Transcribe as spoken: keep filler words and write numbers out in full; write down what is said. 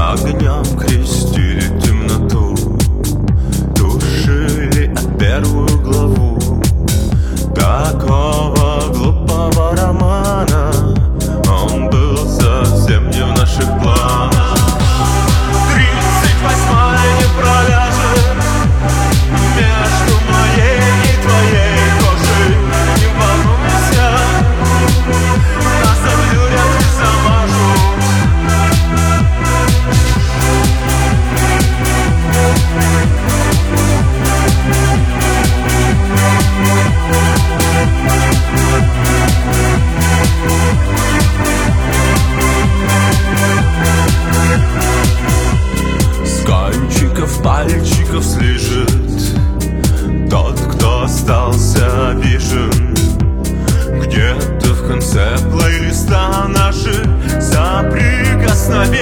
Огнем крестили темноту, тушили первую главу такого глупого романа. Он был совсем не в наших планах. Тридцать восьмая не проляжет между моей и твоей кожей. Не волнуйся, нас обдурят и замажут. С кончиков пальчиков слежит тот, кто остался обижен. Где-то в конце плейлиста наши соприкосновения